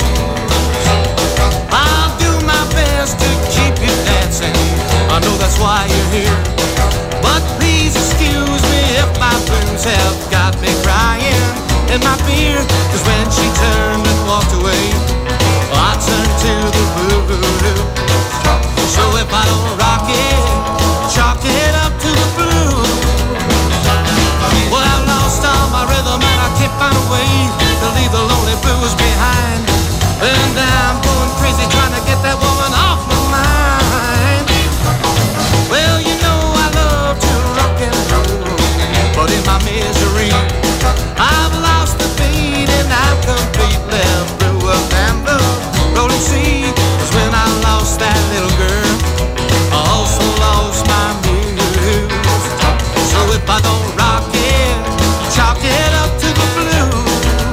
I'll do my best to keep you dancing. I know that's why you're here. But please excuse me if my blues have got me crying in my fear. Cause when she turned and walked away, I turned to the blues. So if I don't rock it, chalk it up to the blues. Well, I lost all my rhythm and I can't find a way to leave the lonely blues behind. And I'm going crazy trying to get that woman off my mind. Well, you know I love to rock and roll, but in my misery, I've lost the beat and I'm complete left blue up and the rolling sea. 'Cause when I lost that little girl, I also lost my muse. So if I don't rock it, chalk it up to the blues.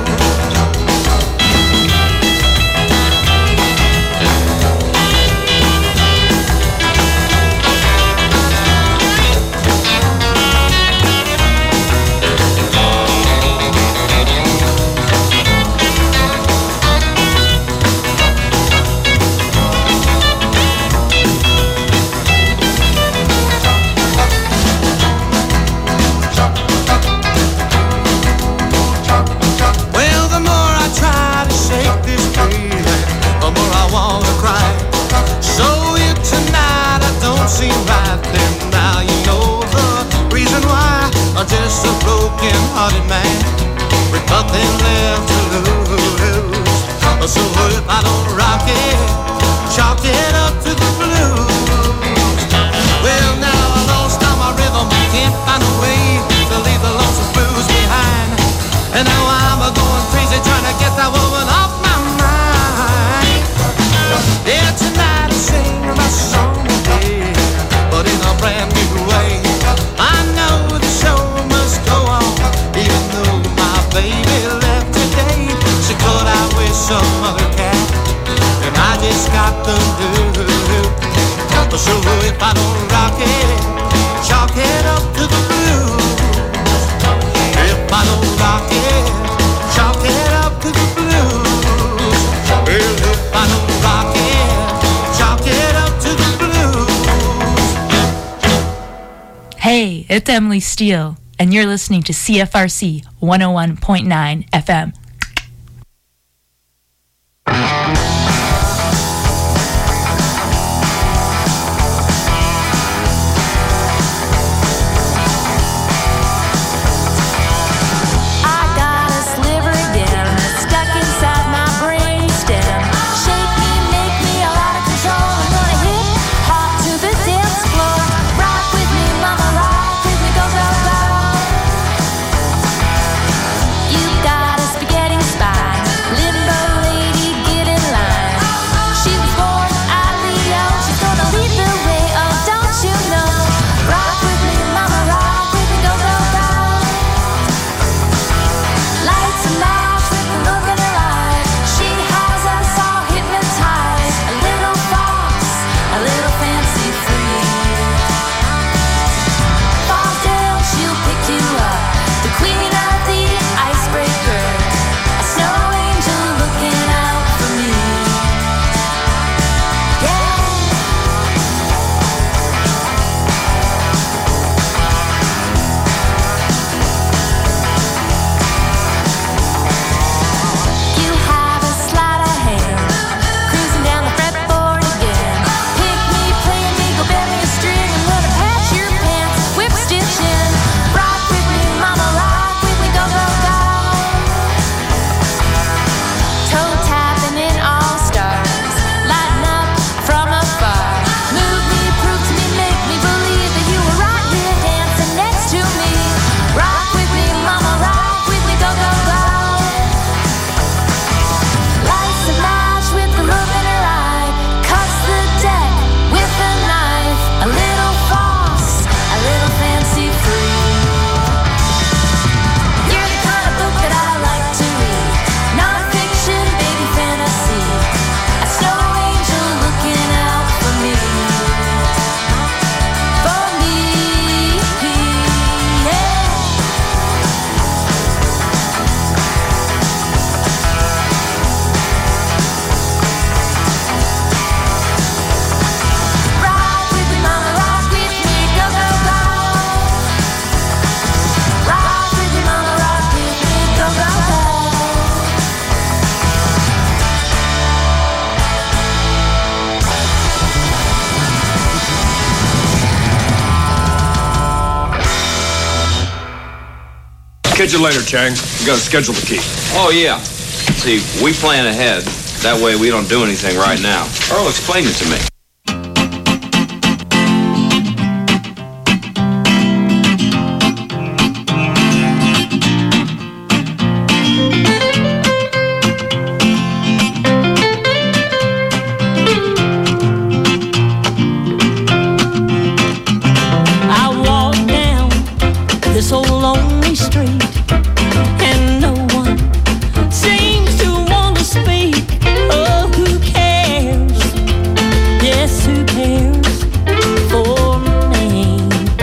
Well, the more I try to shake this feeling, the more I want to cry. So if tonight I don't seem right, then now you know the reason why. I'm just a broken-hearted man with nothing left to lose. So if I don't rock it, chalk it up to the blues. Well, now I lost all my rhythm, can't find a way to leave the lonesome blues behind. And now I'm a going crazy trying to get that woman off my mind. Yeah, tonight I sing my song again, but in a brand new way. I know the show must go on, even though my baby left today. She cut out with some other cat, and I just got the news. Hey, it's Emily Steele, and you're listening to C F R C one oh one point nine F M. Catch you later, Chang. We gotta schedule the key. Oh, yeah. See, we plan ahead. That way we don't do anything right now. Earl explained it to me. I walk down this old lonely street, and no one seems to want to speak. Oh, who cares? Yes, who cares for me?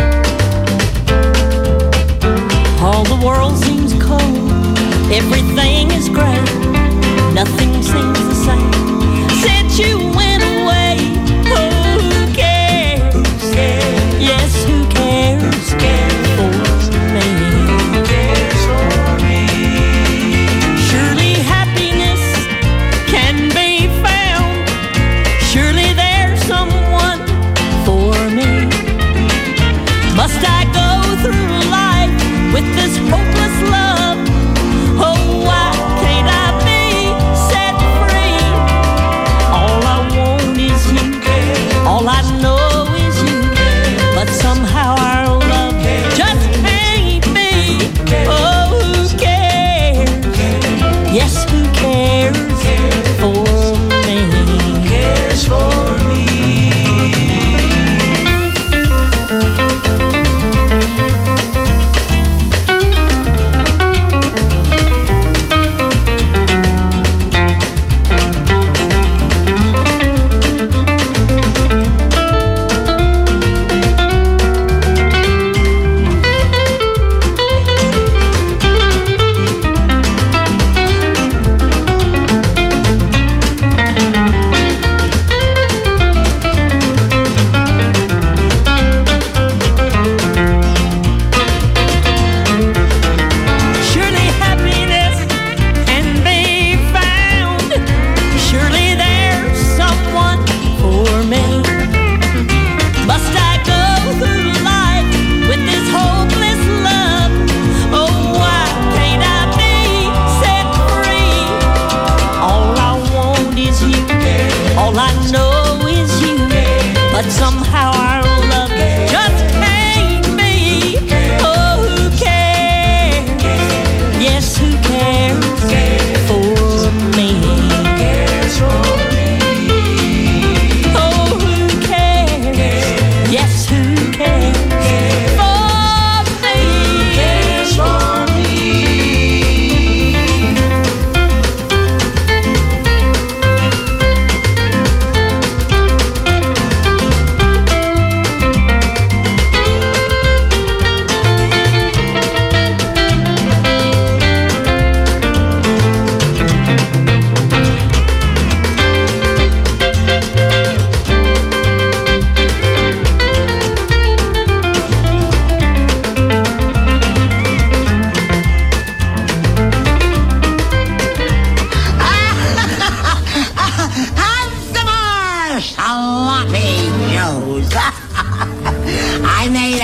All the world seems cold, everything is gray, nothing seems the same since you went away. Oh, who cares? Yes, who cares for me? Who cares for me? Surely happiness can be found. Surely there's someone for me. Must I go through life with this hopeless love? Oh, why can't I be set free? All I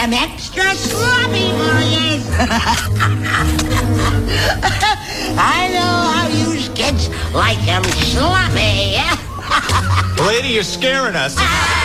am extra sloppy for you. I know how you kids like them sloppy. Lady, you're scaring us.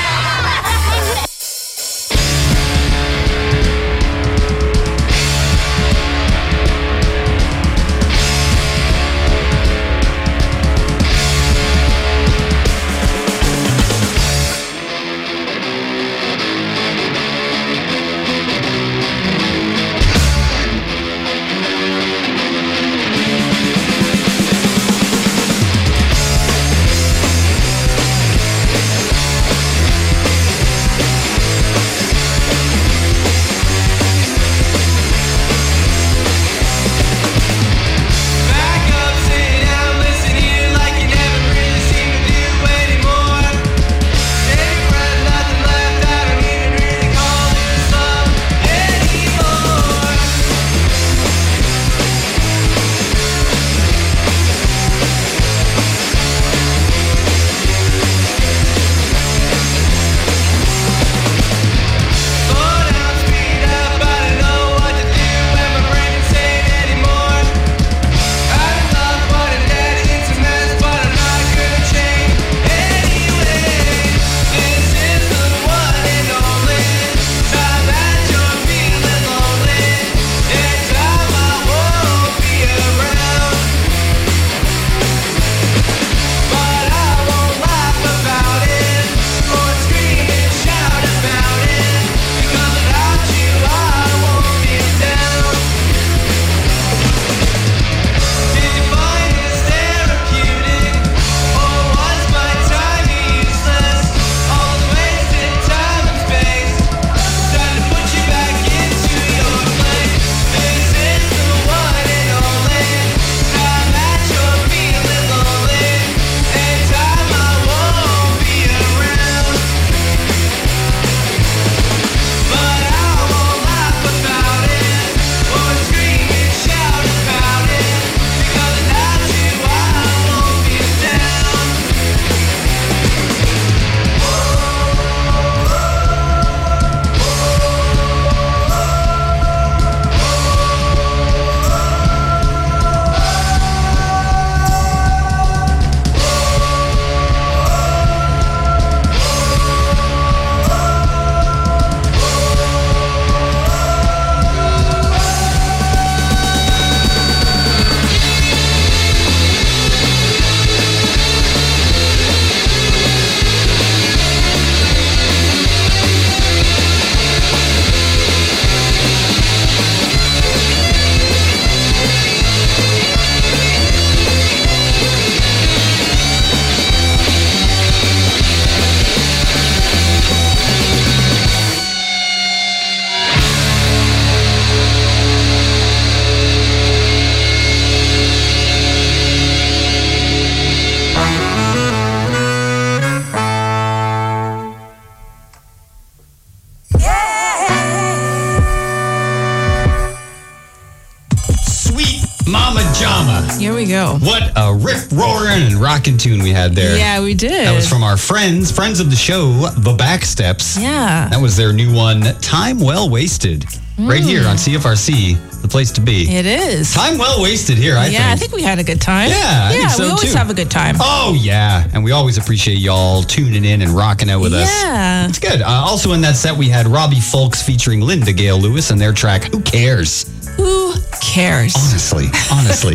Here we go. What a rip roaring and rockin' tune we had there. Yeah, we did. That was from our friends, friends of the show, The Backsteps. Yeah. That was their new one, Time Well Wasted. Mm. Right here on C F R C, the place to be. It is. Time well wasted here, I yeah, think. I think we had a good time. Yeah, I yeah, think so we always too. have a good time. Oh, yeah. And we always appreciate y'all tuning in and rocking out with us. Yeah. It's good. Uh, also in that set, we had Robbie Fulks featuring Linda Gale Lewis and their track, Who Cares? Who cares? Honestly, honestly.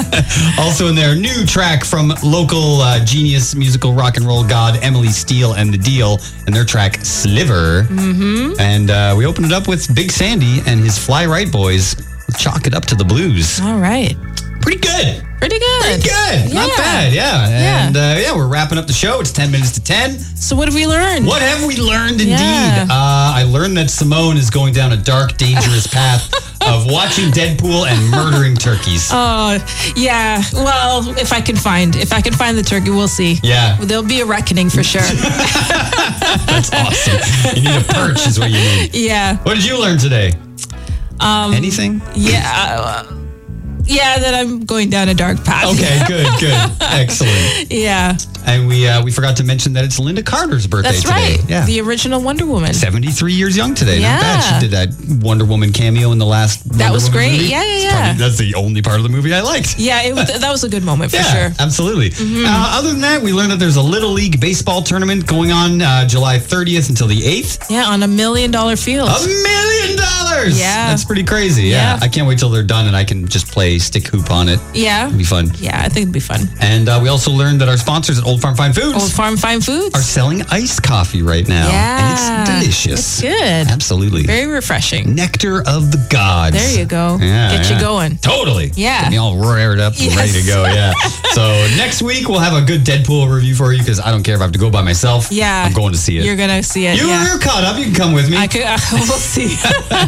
Also in there, new track from local uh, genius musical rock and roll god Emily Steele and The Deal and their track Sliver. Mm-hmm. And uh, we opened it up with Big Sandy and his Fly Right Boys with Chalk It Up to the Blues. All right. Pretty good. Pretty good. Pretty good. Yeah. Not bad, yeah. Yeah. And uh, yeah, we're wrapping up the show. It's ten minutes to ten. So what have we learned? What have we learned indeed? Yeah. Uh, I learned that Simone is going down a dark, dangerous path of watching Deadpool and murdering turkeys. Oh, yeah. Well, if I can find, if I can find the turkey, we'll see. Yeah. There'll be a reckoning for sure. That's awesome. You need a perch is what you need. Yeah. What did you learn today? Um, Anything? Yeah. Uh, Yeah, that I'm going down a dark path. Okay, good, good. Excellent. Yeah. And we uh, we forgot to mention that it's Linda Carter's birthday That's today. right. Yeah. The original Wonder Woman. seventy-three years young today. Not bad. Yeah. She did that Wonder Woman cameo in the last That Wonder was Woman great. movie. Yeah, yeah, It's yeah. probably- that's the only part of the movie I liked. Yeah, it was, that was a good moment for Yeah, sure. absolutely. Mhm. Uh, other than that, we learned that there's a Little League baseball tournament going on uh, July thirtieth until the eighth. Yeah, on a million dollar field. A million dollars! Yeah. That's pretty crazy. Yeah. Yeah. I can't wait till they're done and I can just play stick hoop on it. Yeah. It'll be fun. Yeah, I think it'd be fun. And uh, we also learned that our sponsors at Old Farm Fine Foods Old Farm Fine Foods are selling iced coffee right now. Yeah. And it's delicious. It's good. Absolutely. Very refreshing. Nectar of the gods. There you go. Yeah, Get yeah. you going. Totally. Yeah. Get me all rared up and Yes. ready to go. Yeah. So next week we'll have a good Deadpool review for you because I don't care if I have to go by myself. Yeah. I'm going to see it. You're going to see it. You, yeah. You're caught up. You can come with me. I could, uh, we'll see.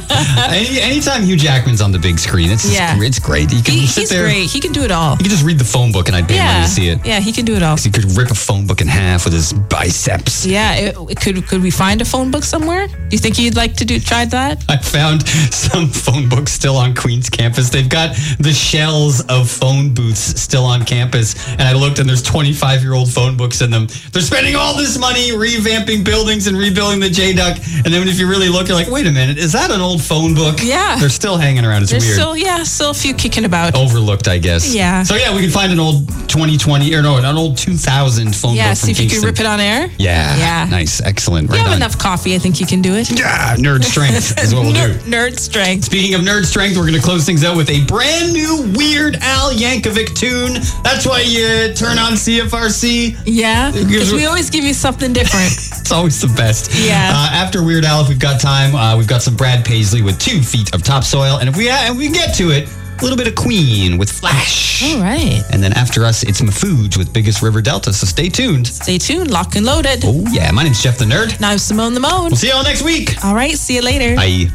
Any, anytime Hugh Jackman's on the big screen, it's just, Yeah. it's great. You can He, sit he's there. great. He can do it all. You can just read the phone book and I'd pay money Yeah. to see it. Yeah, he can do it all. 'Cause he could rip a phone book in half with his biceps. Yeah, it, it could could we find a phone book somewhere? Do you think you'd like to do try that? I found some phone books still on Queens campus. They've got the shells of phone booths still on campus. And I looked and there's twenty-five-year-old phone books in them. They're spending all this money revamping buildings and rebuilding the J-Duck. And then if you really look, you're like, wait a minute, is that an old phone book? Yeah. They're still hanging around. It's There's weird. still yeah, still a few kicking about. Overlooked, I guess. Yeah. So yeah, we can find an old twenty twenty, or no, an old two thousand phone yeah, book from see if you Kingston. can rip it on air. Yeah. Yeah. Nice. Excellent. If Right you have on. enough coffee, I think you can do it. Yeah, nerd strength is what we'll do. Nerd strength. Speaking of nerd strength, we're going to close things out with a brand new Weird Al Yankovic tune. That's why you turn on C F R C. Yeah, It gives- because we always give you something different. It's always the best. Yeah. Uh, after Weird Al, if we've got time, uh, we've got some Brad Paisley with Two Feet of Topsoil. And if we, uh, and we can get to it, a little bit of Queen with Flash. All right. And then after us, it's Mafoods with Biggest River Delta. So stay tuned. Stay tuned. Lock and loaded. Oh, yeah. My name's Jeff the Nerd. And I'm Simone the Mode. We'll see you all next week. All right. See you later. Bye.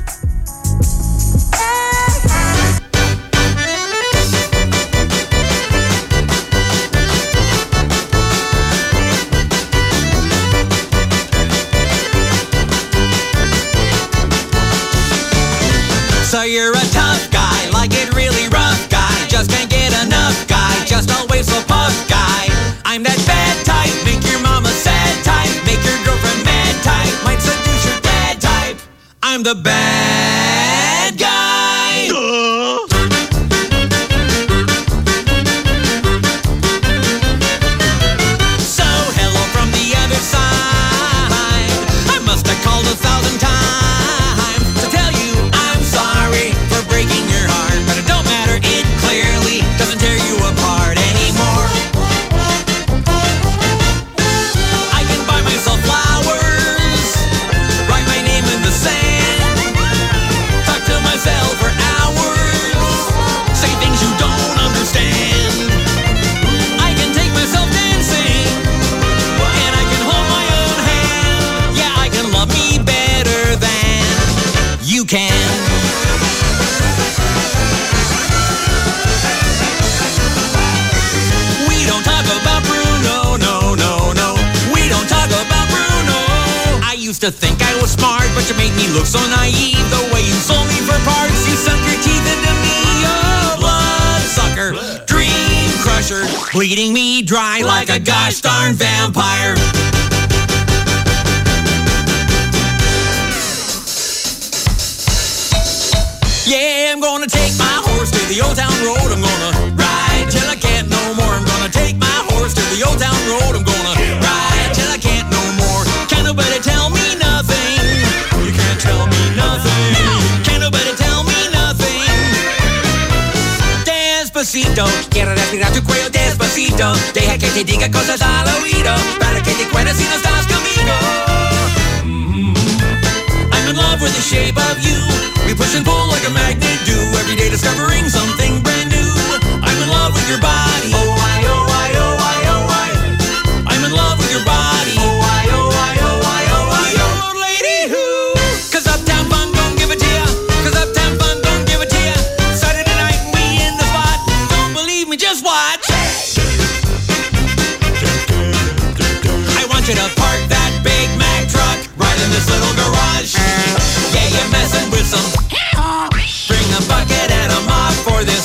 So you're a tough guy, like it really rough guy. Just can't get enough guy, just always so puff guy. I'm that bad type, make your mama sad type, make your girlfriend mad type, might seduce your dad type. I'm the bad guy. So hello from the other side. I must have called a thousand times to tell you I'm sorry for breaking your heart, but it don't matter. It clearly doesn't tear you apart anymore. I can buy myself flowers, write my name in the sand, talk to myself for hours, say things you don't understand. I can take myself dancing, and I can hold my own hand. Yeah, I can love me better than you can. We don't talk about Bruno, no, no, no. We don't talk about Bruno. I used to think I was smart, but you made me look so naive. The way you sold me for parts, you sunk your teeth into me. Oh, blood sucker, dream crusher, bleeding me dry like a gosh darn vampire. Yeah, I'm gonna take my horse to the old town road. I'm gonna ride till I can't no more. I'm gonna take my horse to the old town road. I'm gonna ride till I can't no more. Can't nobody tell me nothing. You can't tell me nothing. Can't nobody tell me nothing. Despacito, quiero respirar tu cuello despacito. Deja que te diga cosas al oído, para que te acuerdes si no estás conmigo. I'm in love with the shape of you. We push and pull like a magnet do. Every day discovering something brand new. I'm in love with your body. Oh, I, oh, I, oh, I, oh, I. I'm in love with your body. Oh, I, oh, I, oh, I, oh, I. Oh, lady who? Cause Uptown Fun don't give it to ya. Cause Uptown Fun don't give it to ya. Saturday night and we in the spot. Don't believe me, just watch. I want you to park that Big Mac truck right in this little garage. Yeah, you're messing with some. Bring a bucket and a mop for this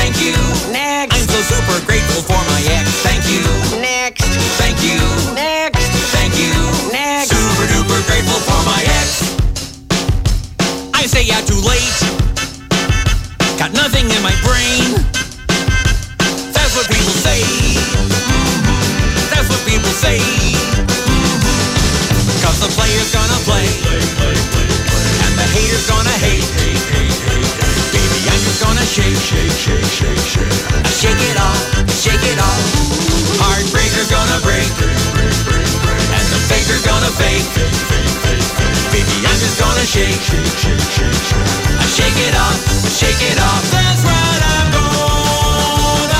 Thank you. Next. I'm so super grateful for my ex. Thank you. Next. Thank you. Next. Thank you. Next. Super duper grateful for my ex. I stay out too late. Got nothing in my brain. That's what people say. Mm-hmm. That's what people say. Mm-hmm. Cause the player's gonna play. And the hater's gonna hate. Baby, I'm just gonna shake, shake, shake, shake, shake. I shake it off, shake it off. Heartbreaker's gonna break. And the faker's gonna fake. Baby, I'm just gonna shake, shake, shake, shake, shake. I shake it off, shake it off. That's right, I'm gonna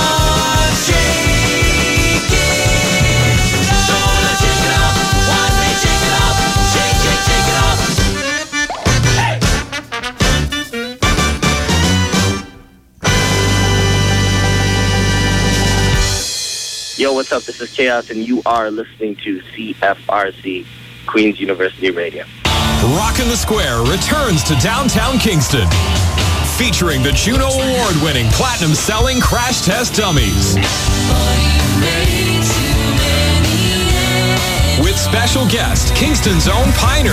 shake it. Gonna shake it off. Watch me shake it off. Shake, shake, shake it off. Hey. Yo, what's up? This is Chaos, and you are listening to C F R C, Queens University Radio. Rockin' the Square returns to downtown Kingston, featuring the Juno Award-winning platinum-selling Crash Test Dummies. With special guest, Kingston's own Piner.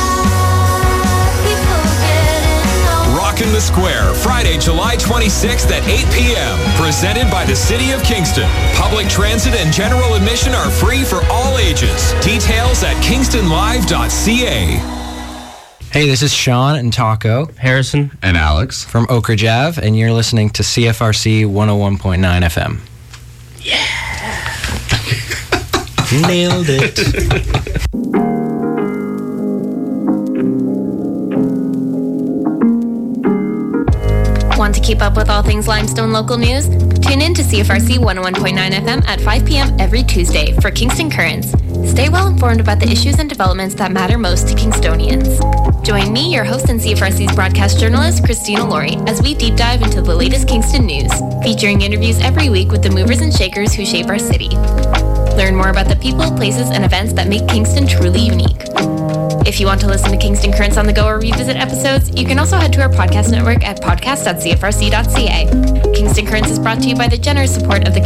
Rockin' the Square, Friday, July twenty-sixth at eight p.m. Presented by the City of Kingston. Public transit and general admission are free for all ages. Details at kingston live dot c a. Hey, this is Sean and Taco. Harrison. And Alex. From Oak Ridge Ave, and you're listening to C F R C one oh one point nine F M. Nailed it. Want to keep up with all things Limestone local news? Tune in to C F R C one oh one point nine F M at five p.m. every Tuesday for Kingston Currents. Stay well informed about the issues and developments that matter most to Kingstonians. Join me, your host and C F R C's broadcast journalist, Christina Laurie, as we deep dive into the latest Kingston news, featuring interviews every week with the movers and shakers who shape our city. Learn more about the people, places, and events that make Kingston truly unique. If you want to listen to Kingston Currents on the go or revisit episodes, you can also head to our podcast network at podcast dot c f r c dot c a. Kingston Currents is brought to you by the generous support of the